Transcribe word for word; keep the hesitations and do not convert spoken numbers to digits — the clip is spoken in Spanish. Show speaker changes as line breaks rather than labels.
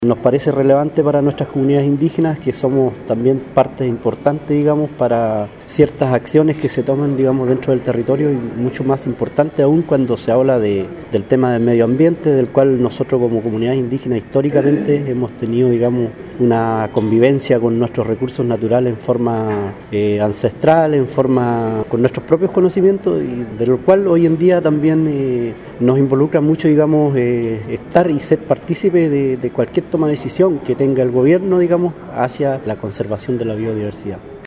Nos parece relevante para nuestras comunidades indígenas, que somos también parte importante, digamos, para ciertas acciones que se toman, digamos, dentro del territorio, y mucho más importante aún cuando se habla de, del tema del medio ambiente, del cual nosotros como comunidades indígenas históricamente hemos tenido, digamos, una convivencia con nuestros recursos naturales en forma eh, ancestral, en forma con nuestros propios conocimientos, y de lo cual hoy en día también eh, nos involucra mucho, digamos, eh, estar y ser partícipe de, de cualquier toma de decisión que tenga el gobierno, digamos, hacia la conservación de la biodiversidad.